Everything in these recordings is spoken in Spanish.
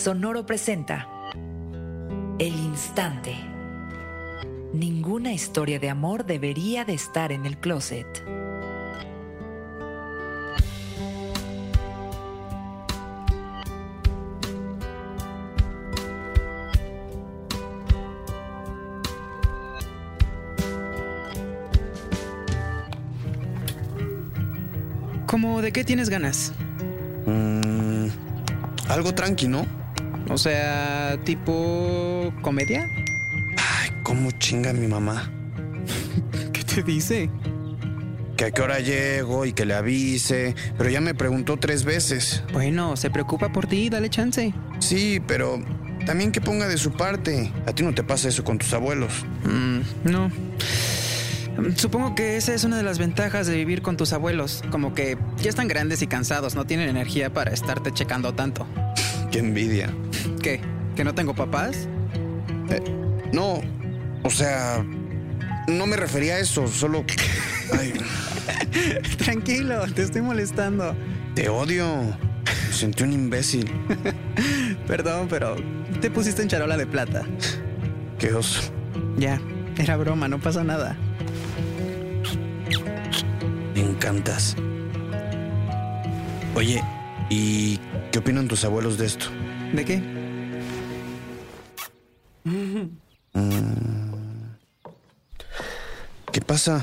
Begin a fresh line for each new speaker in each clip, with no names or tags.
Sonoro presenta El Instante. Ninguna historia de amor debería de estar en el closet.
¿Cómo de qué tienes ganas?
Algo tranqui, ¿no?
O sea, tipo comedia.
Ay, cómo chinga mi mamá.
¿Qué te dice?
Que a qué hora llego y que le avise, pero ya me preguntó 3 veces.
Bueno, se preocupa por ti, dale chance.
Sí, pero también que ponga de su parte. A ti no te pasa eso con tus abuelos.
No. Supongo que esa es una de las ventajas de vivir con tus abuelos. Como que ya están grandes y cansados, no tienen energía para estarte checando tanto.
Qué envidia.
¿Qué? ¿Que no tengo papás?
No, o sea, no me refería a eso, solo... Ay,
Tranquilo, te estoy molestando.
te odio. Me sentí un imbécil.
Perdón, pero te pusiste en charola de plata.
Qué oso.
Ya, era broma, no pasa nada.
Me encantas. Oye, ¿y qué opinan tus abuelos de esto?
¿De qué?
¿Qué pasa?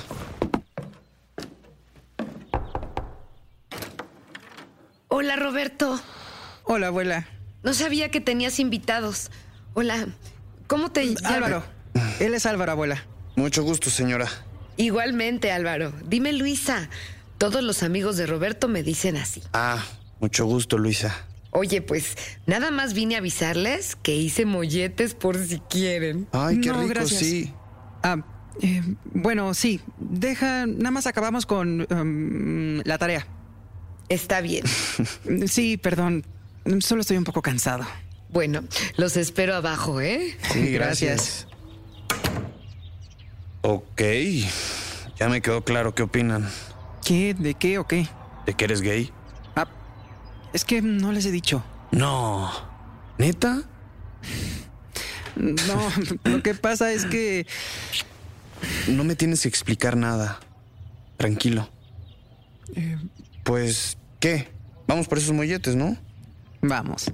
Hola, Roberto.
Hola, abuela.
No sabía que tenías invitados. Hola, ¿cómo te llamas?
Álvaro. Él es Álvaro, abuela.
Mucho gusto, señora.
Igualmente, Álvaro. Dime, Luisa. Todos los amigos de Roberto me dicen así.
Ah, mucho gusto, Luisa.
Oye, pues, nada más vine a avisarles que hice molletes por si quieren.
Ay, qué
No,
rico,
gracias.
sí.
Bueno, sí. Nada más acabamos con la tarea.
Está bien.
Sí, perdón. Solo estoy un poco cansado.
Bueno, los espero abajo, ¿eh?
Sí, gracias. Ok, ya me quedó claro qué opinan.
¿Qué? ¿De qué o qué?
¿De que eres gay?
Es que no les he dicho.
No. ¿Neta?
No, lo que pasa es que...
No me tienes que explicar nada. Tranquilo. Pues, ¿qué? Vamos por esos molletes, ¿no?
Vamos.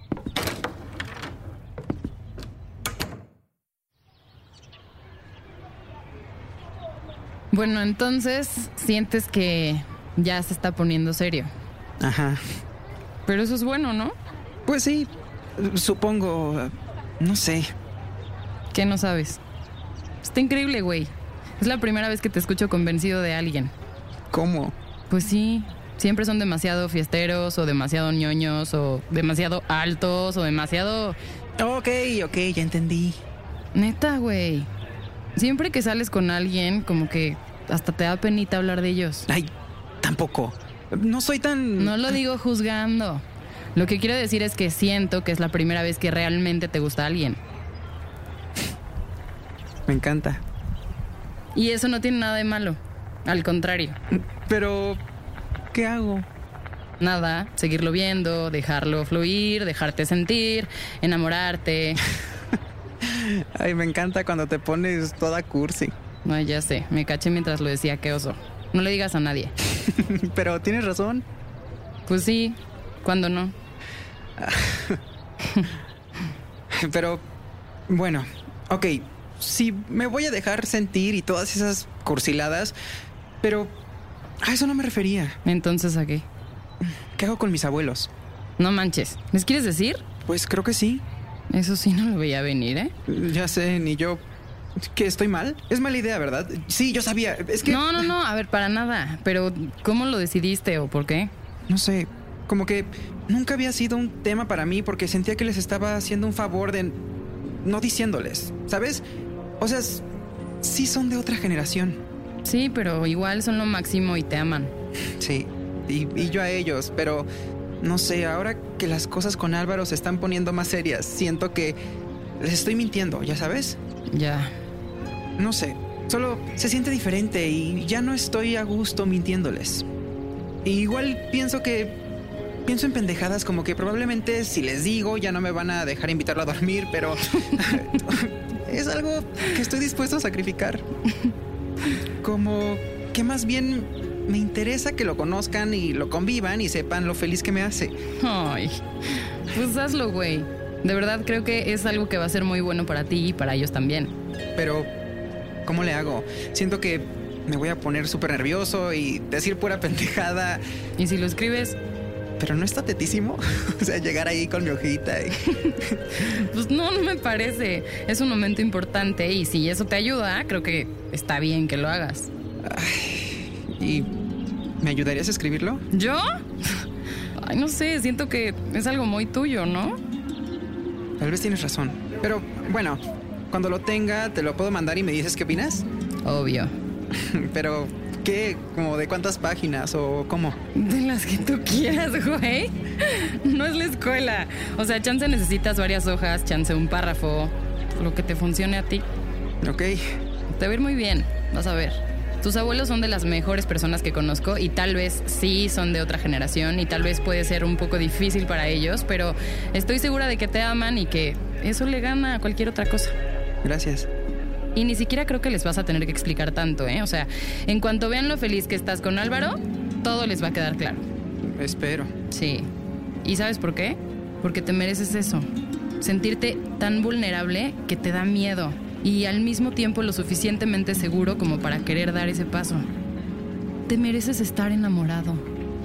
Bueno, entonces sientes que ya se está poniendo serio.
Ajá.
Pero eso es bueno, ¿no?
Pues sí, supongo... No sé.
¿Qué no sabes? Está increíble, güey. Es la primera vez que te escucho convencido de alguien.
¿Cómo?
Pues sí, siempre son demasiado fiesteros o demasiado ñoños o demasiado altos o demasiado...
Ok, ya entendí.
Neta, güey. Siempre que sales con alguien, como que hasta te da penita hablar de ellos.
Ay, tampoco. No soy tan...
No lo digo juzgando. Lo que quiero decir es que siento que es la primera vez que realmente te gusta alguien.
Me encanta.
Y eso no tiene nada de malo. Al contrario.
Pero... ¿qué hago?
Nada, seguirlo viendo, dejarlo fluir, dejarte sentir, enamorarte.
Ay, me encanta cuando te pones toda cursi.
No, ya sé, me caché mientras lo decía, qué oso. No le digas a nadie.
Pero tienes razón.
Pues sí, ¿cuándo no?
Pero, bueno, ok, sí, me voy a dejar sentir y todas esas cursiladas, pero a eso no me refería.
Entonces, ¿a qué?
¿Qué hago con mis abuelos?
No manches, ¿les quieres decir?
Pues creo que sí.
Eso sí no lo veía venir, ¿eh?
Ya sé, ni yo... ¿Que estoy mal? Es mala idea, ¿verdad? Sí, yo sabía, es que...
No, a ver, para nada. Pero, ¿cómo lo decidiste o por qué?
No sé, como que nunca había sido un tema para mí porque sentía que les estaba haciendo un favor de no diciéndoles, ¿sabes? O sea, sí son de otra generación.
Sí, pero igual son lo máximo y te aman.
Sí, y yo a ellos, pero no sé, ahora que las cosas con Álvaro se están poniendo más serias, siento que les estoy mintiendo, ¿ya sabes?
Ya.
No sé, solo se siente diferente y ya no estoy a gusto mintiéndoles. Y igual pienso que pienso en pendejadas como que probablemente si les digo ya no me van a dejar invitarlo a dormir, pero es algo que estoy dispuesto a sacrificar. Como que más bien me interesa que lo conozcan y lo convivan y sepan lo feliz que me hace.
Ay, pues hazlo, güey. De verdad creo que es algo que va a ser muy bueno para ti y para ellos también.
Pero, ¿cómo le hago? Siento que me voy a poner súper nervioso y decir pura pendejada.
¿Y si lo escribes?
Pero no está tetísimo. O sea, llegar ahí con mi hojita y...
Pues no me parece. Es un momento importante y si eso te ayuda, creo que está bien que lo hagas.
¿Y me ayudarías a escribirlo?
¿Yo? Ay, no sé, siento que es algo muy tuyo, ¿no?
Tal vez tienes razón. Pero, bueno, cuando lo tenga, te lo puedo mandar y me dices qué opinas.
Obvio.
Pero, ¿qué? ¿Como de cuántas páginas o cómo?
De las que tú quieras, güey. No es la escuela. O sea, chance necesitas varias hojas, chance un párrafo, lo que te funcione a ti.
Ok.
Te va a ir muy bien, vas a ver. Tus abuelos son de las mejores personas que conozco y tal vez sí son de otra generación y tal vez puede ser un poco difícil para ellos, pero estoy segura de que te aman y que eso le gana a cualquier otra cosa.
Gracias.
Y ni siquiera creo que les vas a tener que explicar tanto, ¿eh? O sea, en cuanto vean lo feliz que estás con Álvaro, todo les va a quedar claro.
Espero.
Sí. ¿Y sabes por qué? Porque te mereces eso. Sentirte tan vulnerable que te da miedo. Y al mismo tiempo lo suficientemente seguro como para querer dar ese paso. Te mereces estar enamorado.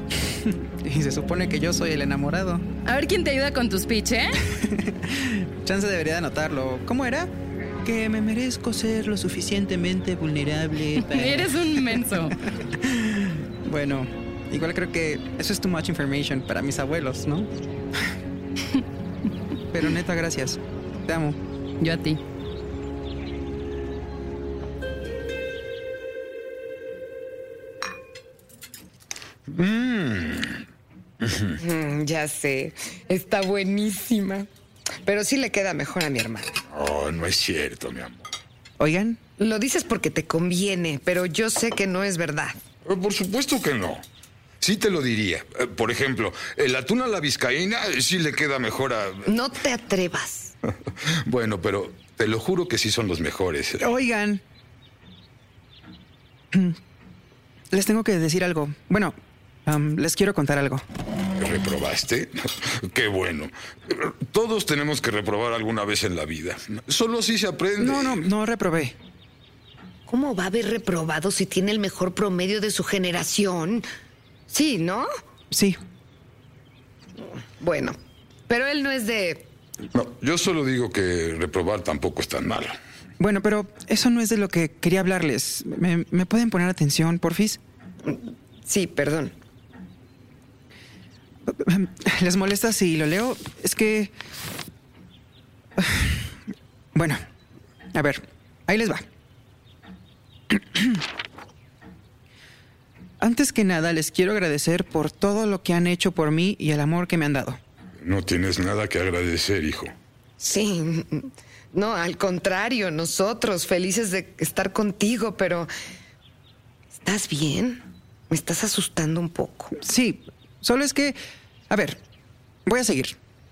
Y se supone que yo soy el enamorado.
A ver quién te ayuda con tu speech, ¿eh?
Chance debería de anotarlo. ¿Cómo era? Que me merezco ser lo suficientemente vulnerable para...
Eres un menso.
Bueno, igual creo que eso es too much information para mis abuelos, ¿no? Pero neta, gracias. Te amo.
Yo a ti.
Ya sé, está buenísima. Pero sí le queda mejor a mi hermano.
Oh, no es cierto, mi amor.
Oigan,
Lo dices porque te conviene, pero yo sé que no es verdad.
Por supuesto que no. Sí te lo diría. Por ejemplo, el atún a la vizcaína sí le queda mejor a...
No te atrevas.
Bueno, pero te lo juro que sí son los mejores.
oigan. Les tengo que decir algo. Bueno, les quiero contar algo.
¿Reprobaste? Qué bueno. Todos tenemos que reprobar alguna vez en la vida. Solo así se aprende.
No reprobé.
¿Cómo va a haber reprobado si tiene el mejor promedio de su generación? Sí, ¿no?
Sí.
Bueno, pero él no es de...
No, yo solo digo que reprobar tampoco es tan malo.
Bueno, pero eso no es de lo que quería hablarles. ¿Me pueden poner atención, porfis?
Sí, perdón.
¿Les molesta si lo leo? Es que... Bueno, a ver, ahí les va. Antes que nada, les quiero agradecer por todo lo que han hecho por mí y el amor que me han dado.
No tienes nada que agradecer, hijo.
Sí, no, al contrario, nosotros felices de estar contigo, pero... ¿Estás bien? Me estás asustando un poco.
Sí, solo es que... A ver, voy a seguir.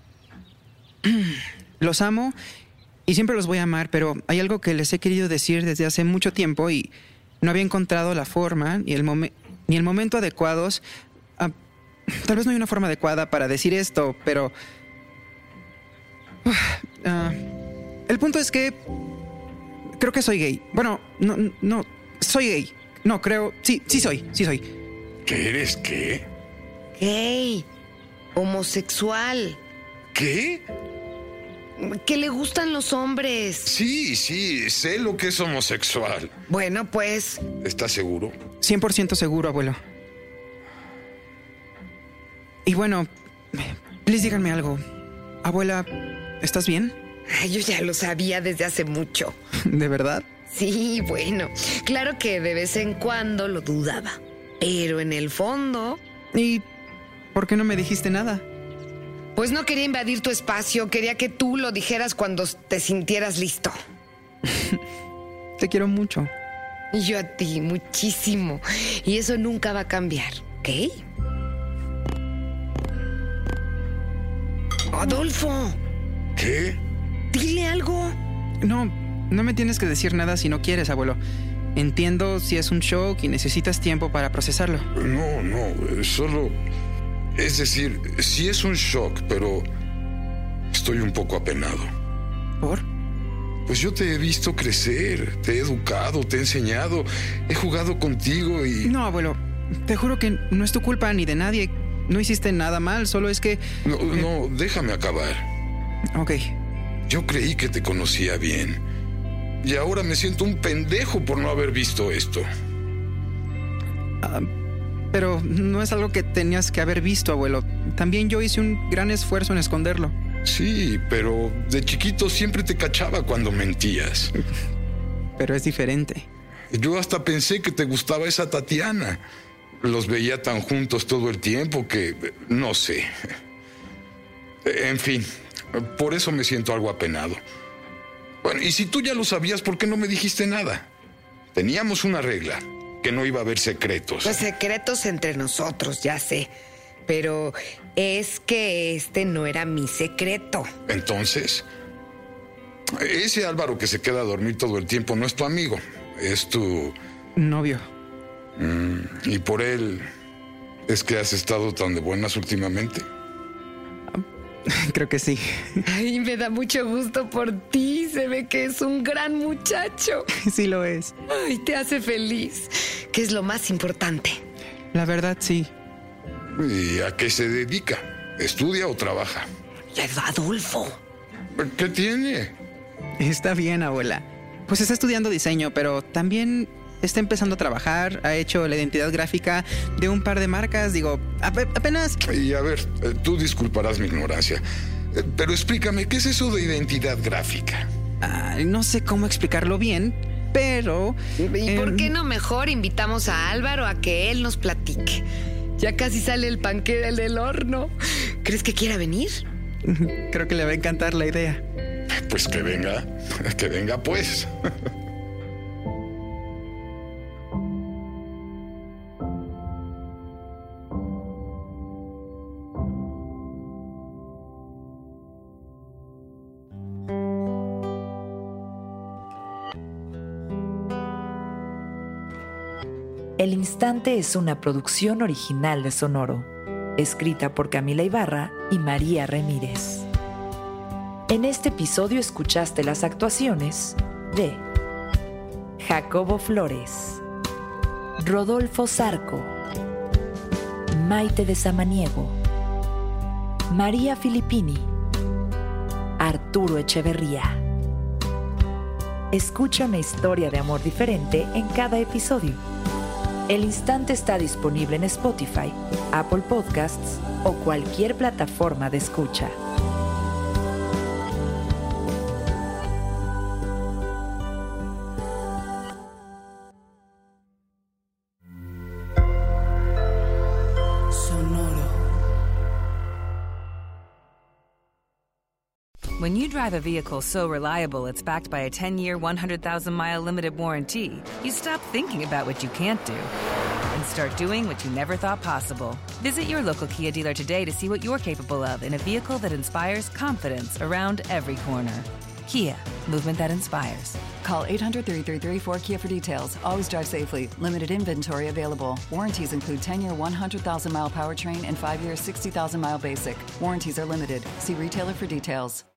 Los amo y siempre los voy a amar, pero hay algo que les he querido decir desde hace mucho tiempo y no había encontrado la forma ni el momento adecuados. Tal vez no hay una forma adecuada para decir esto, pero... el punto es que... Creo que soy gay. Bueno, no, soy gay. No, creo... Sí soy.
¿Qué eres qué?
Gay, homosexual,
¿Qué?
que le gustan los hombres.
Sí, sé lo que es homosexual.
Bueno, pues...
¿Estás seguro?
100% seguro, abuelo. Y bueno, please díganme algo. Abuela, ¿estás bien?
Ay, yo ya lo sabía desde hace mucho.
¿De verdad?
Sí, bueno, claro que de vez en cuando lo dudaba, pero en el fondo...
¿Y por qué no me dijiste nada?
Pues no quería invadir tu espacio, quería que tú lo dijeras cuando te sintieras listo.
Te quiero mucho.
Y yo a ti, muchísimo. Y eso nunca va a cambiar, ¿ok? Adolfo,
¿Qué?
dile algo.
No me tienes que decir nada si no quieres, abuelo. Entiendo si es un shock y necesitas tiempo para procesarlo.
No, solo... Es decir, sí es un shock, pero estoy un poco apenado.
¿Por?
Pues yo te he visto crecer, te he educado, te he enseñado, he jugado contigo y...
No, abuelo, te juro que no es tu culpa ni de nadie. No hiciste nada mal, solo es que...
No, déjame acabar.
Ok.
Yo creí que te conocía bien. Y ahora me siento un pendejo por no haber visto esto.
Pero no es algo que tenías que haber visto, abuelo. También yo hice un gran esfuerzo en esconderlo.
Sí, pero de chiquito siempre te cachaba cuando mentías.
Pero es diferente.
Yo hasta pensé que te gustaba esa Tatiana. Los veía tan juntos todo el tiempo que... no sé. En fin, por eso me siento algo apenado. Bueno, y si tú ya lo sabías, ¿por qué no me dijiste nada? Teníamos una regla, que no iba a haber secretos.
Pues secretos entre nosotros, ya sé. Pero es que este no era mi secreto.
Entonces, ese Álvaro que se queda a dormir todo el tiempo no es tu amigo, es tu...
novio.
¿Y por él es que has estado tan de buenas últimamente?
Creo que sí.
Ay, me da mucho gusto por ti. Se ve que es un gran muchacho.
Sí lo es.
Ay, te hace feliz, que es lo más importante.
La verdad, sí.
¿Y a qué se dedica? ¿Estudia o trabaja?
Adolfo.
¿Qué tiene?
Está bien, abuela. Pues está estudiando diseño, pero también está empezando a trabajar. Ha hecho la identidad gráfica de un par de marcas. Digo, apenas...
Y a ver, tú disculparás mi ignorancia, pero explícame, ¿qué es eso de identidad gráfica?
No sé cómo explicarlo bien, pero...
¿Y por qué no mejor invitamos a Álvaro a que él nos platique? Ya casi sale el panqué del horno. ¿Crees que quiera venir?
Creo que le va a encantar la idea.
Pues que venga pues.
El Instante es una producción original de Sonoro, escrita por Camila Ibarra y María Ramírez. En este episodio escuchaste las actuaciones de Jacobo Flores, Rodolfo Zarco, Maite de Samaniego, María Filippini, Arturo Echeverría. Escucha una historia de amor diferente en cada episodio. El Instante está disponible en Spotify, Apple Podcasts o cualquier plataforma de escucha.
When you drive a vehicle so reliable it's backed by a 10-year, 100,000-mile limited warranty, you stop thinking about what you can't do and start doing what you never thought possible. Visit your local Kia dealer today to see what you're capable of in a vehicle that inspires confidence around every corner. Kia, movement that inspires.
Call 800-333-4KIA for details. Always drive safely. Limited inventory available. Warranties include 10-year, 100,000-mile powertrain and 5-year, 60,000-mile basic. Warranties are limited. See retailer for details.